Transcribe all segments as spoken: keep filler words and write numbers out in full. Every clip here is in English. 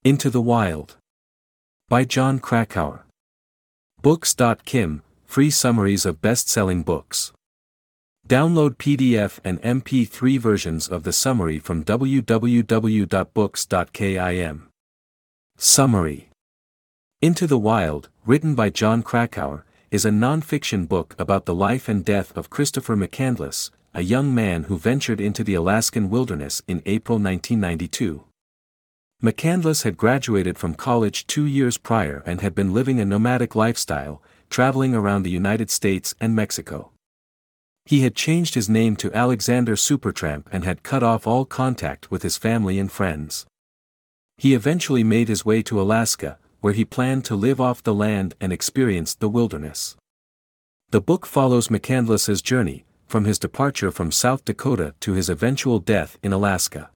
Into the Wild. By Jon Krakauer. Books dot kim, free summaries of best-selling books. Download P D F and M P three versions of the summary from w w w dot books dot kim. Summary. Into the Wild, written by Jon Krakauer, is a non-fiction book about the life and death of Christopher McCandless, a young man who ventured into the Alaskan wilderness in April nineteen ninety-two. McCandless had graduated from college two years prior and had been living a nomadic lifestyle, traveling around the United States and Mexico. He had changed his name to Alexander Supertramp and had cut off all contact with his family and friends. He eventually made his way to Alaska, where he planned to live off the land and experience the wilderness. The book follows McCandless's journey, from his departure from South Dakota to his eventual death in Alaska.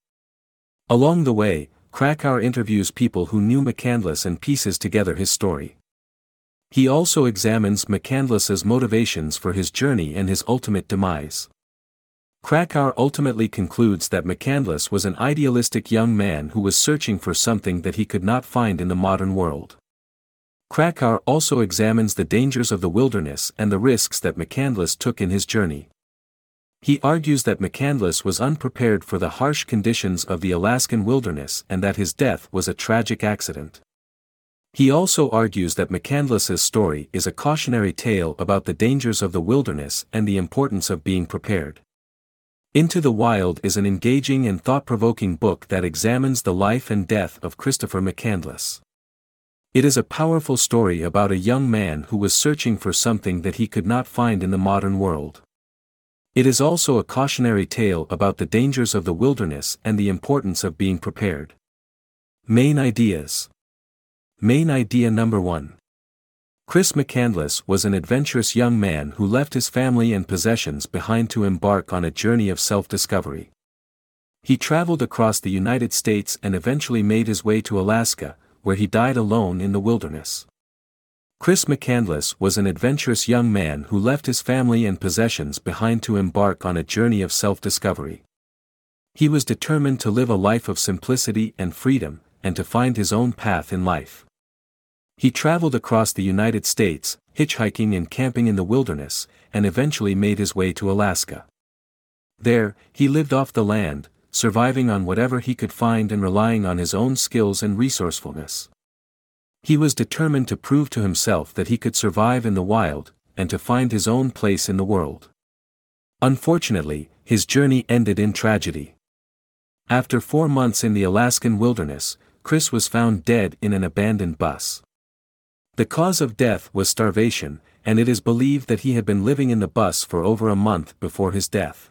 Along the way, Krakauer interviews people who knew McCandless and pieces together his story. He also examines McCandless's motivations for his journey and his ultimate demise. Krakauer ultimately concludes that McCandless was an idealistic young man who was searching for something that he could not find in the modern world. Krakauer also examines the dangers of the wilderness and the risks that McCandless took in his journey. He argues that McCandless was unprepared for the harsh conditions of the Alaskan wilderness and that his death was a tragic accident. He also argues that McCandless's story is a cautionary tale about the dangers of the wilderness and the importance of being prepared. Into the Wild is an engaging and thought-provoking book that examines the life and death of Christopher McCandless. It is a powerful story about a young man who was searching for something that he could not find in the modern world. It is also a cautionary tale about the dangers of the wilderness and the importance of being prepared. Main ideas. Main idea number one. Chris McCandless was an adventurous young man who left his family and possessions behind to embark on a journey of self-discovery. He traveled across the United States and eventually made his way to Alaska, where he died alone in the wilderness. Chris McCandless was an adventurous young man who left his family and possessions behind to embark on a journey of self-discovery. He was determined to live a life of simplicity and freedom, and to find his own path in life. He traveled across the United States, hitchhiking and camping in the wilderness, and eventually made his way to Alaska. There, he lived off the land, surviving on whatever he could find and relying on his own skills and resourcefulness. He was determined to prove to himself that he could survive in the wild, and to find his own place in the world. Unfortunately, his journey ended in tragedy. After four months in the Alaskan wilderness, Chris was found dead in an abandoned bus. The cause of death was starvation, and it is believed that he had been living in the bus for over a month before his death.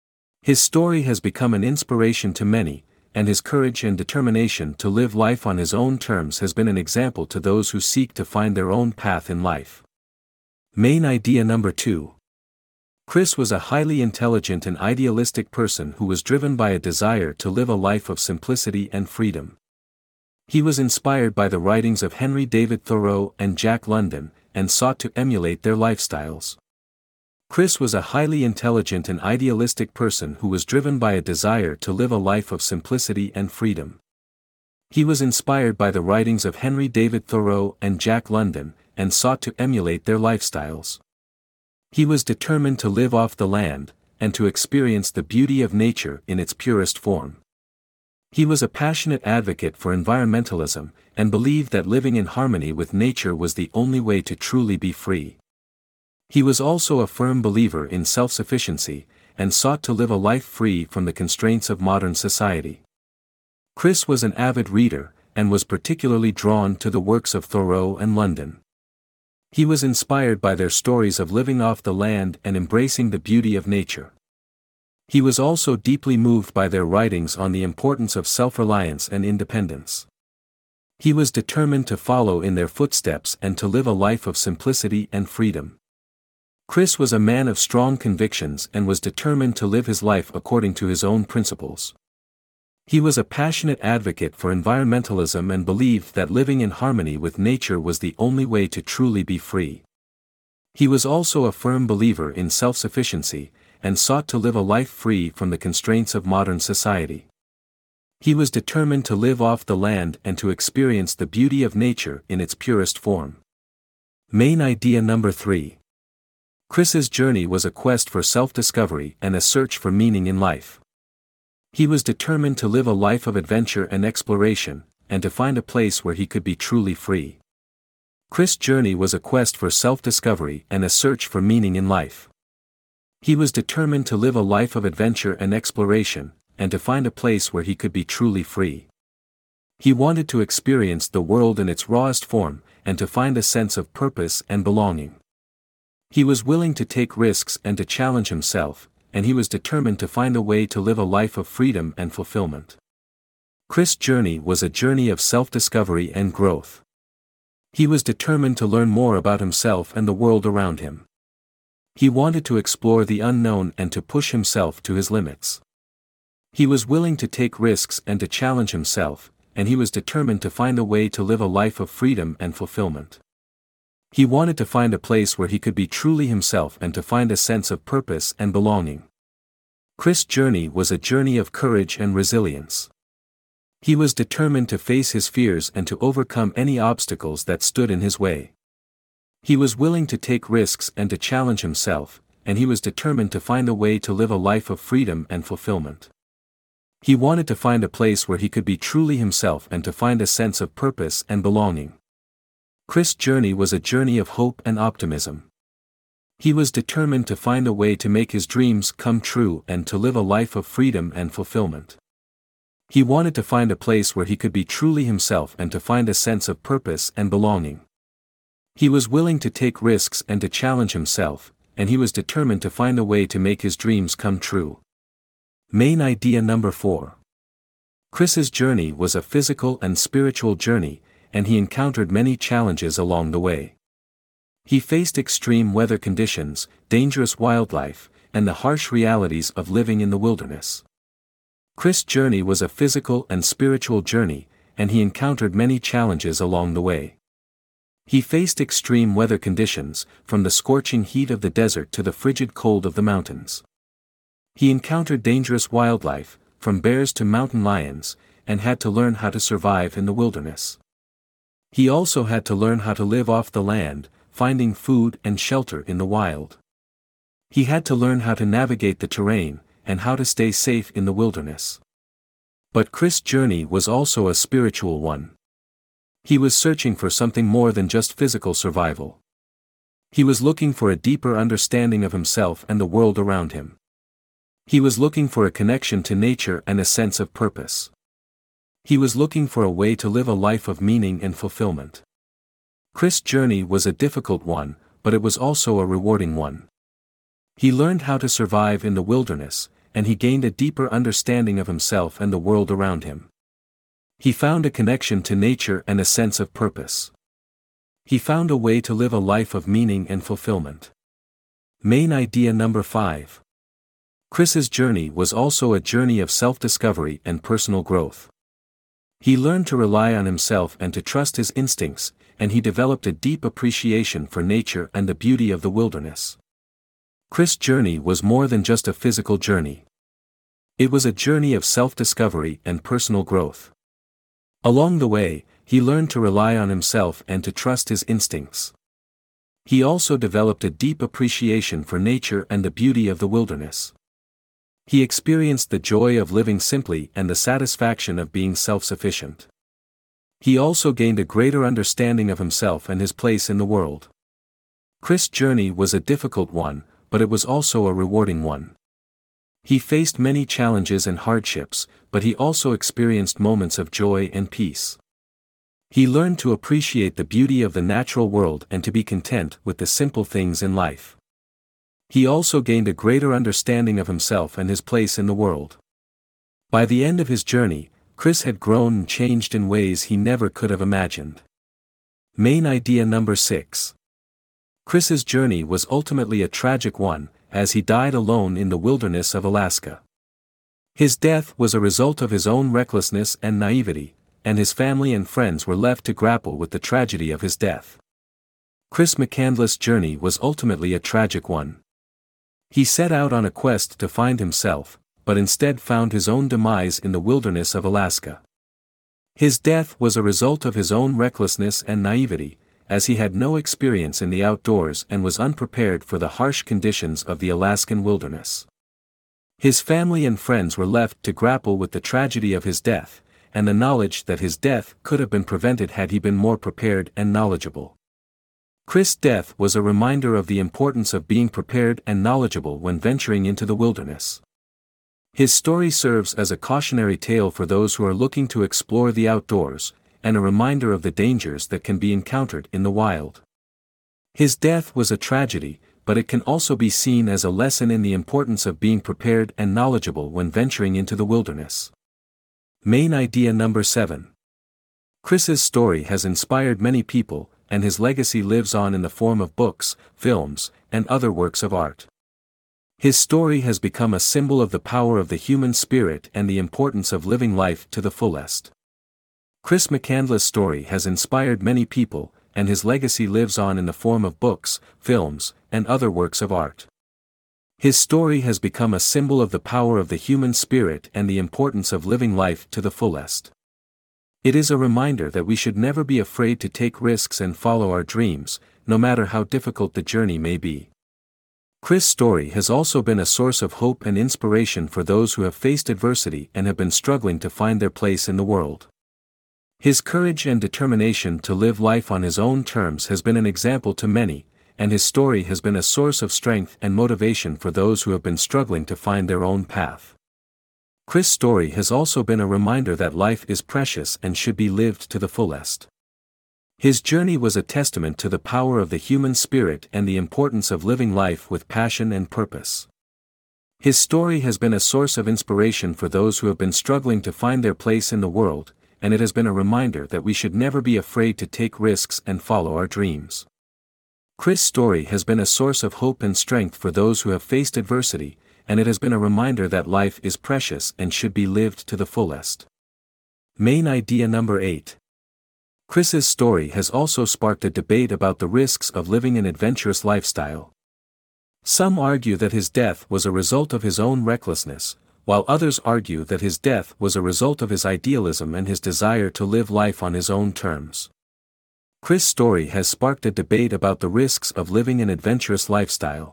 His story has become an inspiration to many, and his courage and determination to live life on his own terms has been an example to those who seek to find their own path in life. Main idea number two. Chris was a highly intelligent and idealistic person who was driven by a desire to live a life of simplicity and freedom. He was inspired by the writings of Henry David Thoreau and Jack London, and sought to emulate their lifestyles. Chris was a highly intelligent and idealistic person who was driven by a desire to live a life of simplicity and freedom. He was inspired by the writings of Henry David Thoreau and Jack London, and sought to emulate their lifestyles. He was determined to live off the land, and to experience the beauty of nature in its purest form. He was a passionate advocate for environmentalism, and believed that living in harmony with nature was the only way to truly be free. He was also a firm believer in self-sufficiency, and sought to live a life free from the constraints of modern society. Chris was an avid reader, and was particularly drawn to the works of Thoreau and London. He was inspired by their stories of living off the land and embracing the beauty of nature. He was also deeply moved by their writings on the importance of self-reliance and independence. He was determined to follow in their footsteps and to live a life of simplicity and freedom. Chris was a man of strong convictions and was determined to live his life according to his own principles. He was a passionate advocate for environmentalism and believed that living in harmony with nature was the only way to truly be free. He was also a firm believer in self-sufficiency, and sought to live a life free from the constraints of modern society. He was determined to live off the land and to experience the beauty of nature in its purest form. Main idea number three. Chris's journey was a quest for self-discovery and a search for meaning in life. He was determined to live a life of adventure and exploration, and to find a place where he could be truly free. Chris's journey was a quest for self-discovery and a search for meaning in life. He was determined to live a life of adventure and exploration, and to find a place where he could be truly free. He wanted to experience the world in its rawest form, and to find a sense of purpose and belonging. He was willing to take risks and to challenge himself, and he was determined to find a way to live a life of freedom and fulfillment. Chris's journey was a journey of self-discovery and growth. He was determined to learn more about himself and the world around him. He wanted to explore the unknown and to push himself to his limits. He was willing to take risks and to challenge himself, and he was determined to find a way to live a life of freedom and fulfillment. He wanted to find a place where he could be truly himself and to find a sense of purpose and belonging. Chris's journey was a journey of courage and resilience. He was determined to face his fears and to overcome any obstacles that stood in his way. He was willing to take risks and to challenge himself, and he was determined to find a way to live a life of freedom and fulfillment. He wanted to find a place where he could be truly himself and to find a sense of purpose and belonging. Chris's journey was a journey of hope and optimism. He was determined to find a way to make his dreams come true and to live a life of freedom and fulfillment. He wanted to find a place where he could be truly himself and to find a sense of purpose and belonging. He was willing to take risks and to challenge himself, and he was determined to find a way to make his dreams come true. Main idea number four. Chris's journey was a physical and spiritual journey, and he encountered many challenges along the way. He faced extreme weather conditions, dangerous wildlife, and the harsh realities of living in the wilderness. Chris's journey was a physical and spiritual journey, and he encountered many challenges along the way. He faced extreme weather conditions, from the scorching heat of the desert to the frigid cold of the mountains. He encountered dangerous wildlife, from bears to mountain lions, and had to learn how to survive in the wilderness. He also had to learn how to live off the land, finding food and shelter in the wild. He had to learn how to navigate the terrain, and how to stay safe in the wilderness. But Chris's journey was also a spiritual one. He was searching for something more than just physical survival. He was looking for a deeper understanding of himself and the world around him. He was looking for a connection to nature and a sense of purpose. He was looking for a way to live a life of meaning and fulfillment. Chris's journey was a difficult one, but it was also a rewarding one. He learned how to survive in the wilderness, and he gained a deeper understanding of himself and the world around him. He found a connection to nature and a sense of purpose. He found a way to live a life of meaning and fulfillment. Main idea number five. Chris's journey was also a journey of self-discovery and personal growth. He learned to rely on himself and to trust his instincts, and he developed a deep appreciation for nature and the beauty of the wilderness. Chris's journey was more than just a physical journey. It was a journey of self-discovery and personal growth. Along the way, he learned to rely on himself and to trust his instincts. He also developed a deep appreciation for nature and the beauty of the wilderness. He experienced the joy of living simply and the satisfaction of being self-sufficient. He also gained a greater understanding of himself and his place in the world. Chris's journey was a difficult one, but it was also a rewarding one. He faced many challenges and hardships, but he also experienced moments of joy and peace. He learned to appreciate the beauty of the natural world and to be content with the simple things in life. He also gained a greater understanding of himself and his place in the world. By the end of his journey, Chris had grown and changed in ways he never could have imagined. Main idea number six. Chris's journey was ultimately a tragic one, as he died alone in the wilderness of Alaska. His death was a result of his own recklessness and naivety, and his family and friends were left to grapple with the tragedy of his death. Chris McCandless' journey was ultimately a tragic one. He set out on a quest to find himself, but instead found his own demise in the wilderness of Alaska. His death was a result of his own recklessness and naivety, as he had no experience in the outdoors and was unprepared for the harsh conditions of the Alaskan wilderness. His family and friends were left to grapple with the tragedy of his death, and the knowledge that his death could have been prevented had he been more prepared and knowledgeable. Chris' death was a reminder of the importance of being prepared and knowledgeable when venturing into the wilderness. His story serves as a cautionary tale for those who are looking to explore the outdoors, and a reminder of the dangers that can be encountered in the wild. His death was a tragedy, but it can also be seen as a lesson in the importance of being prepared and knowledgeable when venturing into the wilderness. Main idea number seven. Chris's story has inspired many people, and his legacy lives on in the form of books, films, and other works of art. His story has become a symbol of the power of the human spirit and the importance of living life to the fullest. Chris McCandless's story has inspired many people, and his legacy lives on in the form of books, films, and other works of art. His story has become a symbol of the power of the human spirit and the importance of living life to the fullest. It is a reminder that we should never be afraid to take risks and follow our dreams, no matter how difficult the journey may be. Chris' story has also been a source of hope and inspiration for those who have faced adversity and have been struggling to find their place in the world. His courage and determination to live life on his own terms has been an example to many, and his story has been a source of strength and motivation for those who have been struggling to find their own path. Chris' story has also been a reminder that life is precious and should be lived to the fullest. His journey was a testament to the power of the human spirit and the importance of living life with passion and purpose. His story has been a source of inspiration for those who have been struggling to find their place in the world, and it has been a reminder that we should never be afraid to take risks and follow our dreams. Chris' story has been a source of hope and strength for those who have faced adversity, and it has been a reminder that life is precious and should be lived to the fullest. Main idea number eight. Chris's story has also sparked a debate about the risks of living an adventurous lifestyle. Some argue that his death was a result of his own recklessness, while others argue that his death was a result of his idealism and his desire to live life on his own terms. Chris' story has sparked a debate about the risks of living an adventurous lifestyle.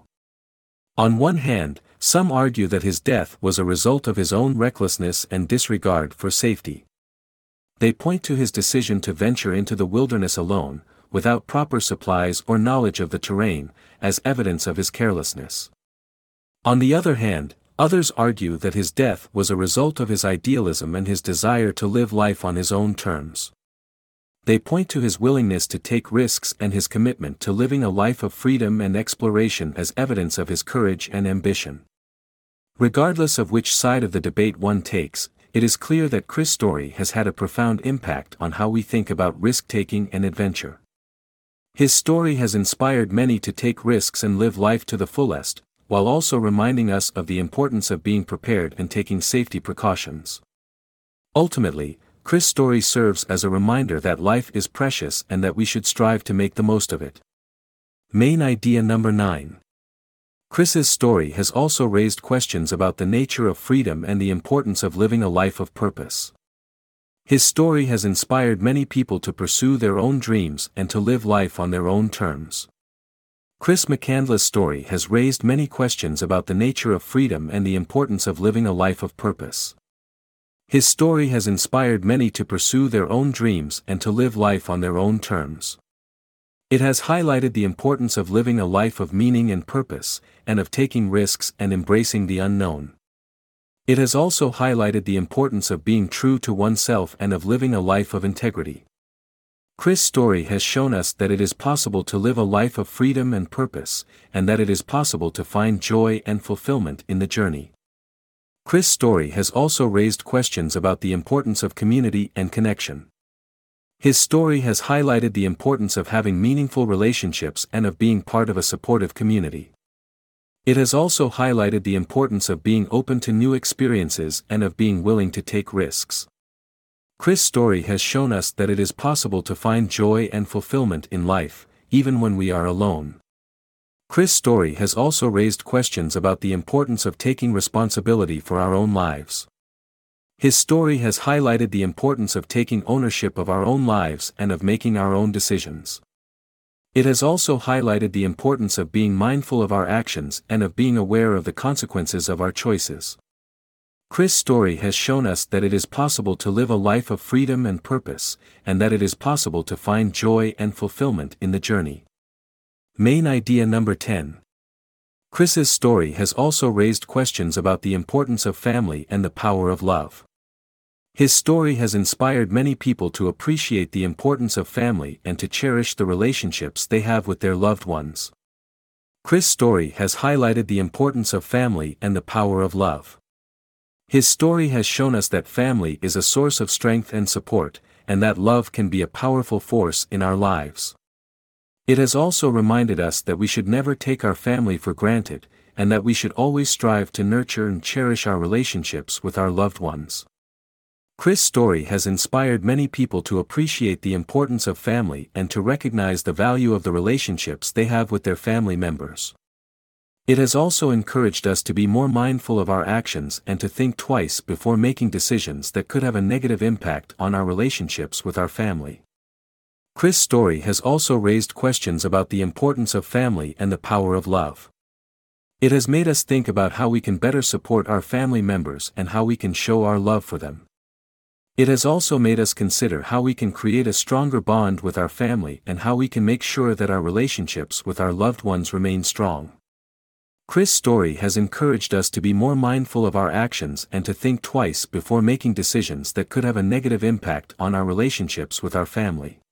On one hand, some argue that his death was a result of his own recklessness and disregard for safety. They point to his decision to venture into the wilderness alone, without proper supplies or knowledge of the terrain, as evidence of his carelessness. On the other hand, others argue that his death was a result of his idealism and his desire to live life on his own terms. They point to his willingness to take risks and his commitment to living a life of freedom and exploration as evidence of his courage and ambition. Regardless of which side of the debate one takes, it is clear that Chris' story has had a profound impact on how we think about risk-taking and adventure. His story has inspired many to take risks and live life to the fullest, while also reminding us of the importance of being prepared and taking safety precautions. Ultimately, Chris' story serves as a reminder that life is precious and that we should strive to make the most of it. Main idea number nine. Chris's story has also raised questions about the nature of freedom and the importance of living a life of purpose. His story has inspired many people to pursue their own dreams and to live life on their own terms. Chris McCandless's story has raised many questions about the nature of freedom and the importance of living a life of purpose. His story has inspired many to pursue their own dreams and to live life on their own terms. It has highlighted the importance of living a life of meaning and purpose, and of taking risks and embracing the unknown. It has also highlighted the importance of being true to oneself and of living a life of integrity. Chris' story has shown us that it is possible to live a life of freedom and purpose, and that it is possible to find joy and fulfillment in the journey. Chris' story has also raised questions about the importance of community and connection. His story has highlighted the importance of having meaningful relationships and of being part of a supportive community. It has also highlighted the importance of being open to new experiences and of being willing to take risks. Chris' story has shown us that it is possible to find joy and fulfillment in life, even when we are alone. Chris' story has also raised questions about the importance of taking responsibility for our own lives. His story has highlighted the importance of taking ownership of our own lives and of making our own decisions. It has also highlighted the importance of being mindful of our actions and of being aware of the consequences of our choices. Chris' story has shown us that it is possible to live a life of freedom and purpose, and that it is possible to find joy and fulfillment in the journey. Main idea number ten. Chris's story has also raised questions about the importance of family and the power of love. His story has inspired many people to appreciate the importance of family and to cherish the relationships they have with their loved ones. Chris' story has highlighted the importance of family and the power of love. His story has shown us that family is a source of strength and support, and that love can be a powerful force in our lives. It has also reminded us that we should never take our family for granted, and that we should always strive to nurture and cherish our relationships with our loved ones. Chris' story has inspired many people to appreciate the importance of family and to recognize the value of the relationships they have with their family members. It has also encouraged us to be more mindful of our actions and to think twice before making decisions that could have a negative impact on our relationships with our family. Chris' story has also raised questions about the importance of family and the power of love. It has made us think about how we can better support our family members and how we can show our love for them. It has also made us consider how we can create a stronger bond with our family and how we can make sure that our relationships with our loved ones remain strong. Chris' story has encouraged us to be more mindful of our actions and to think twice before making decisions that could have a negative impact on our relationships with our family.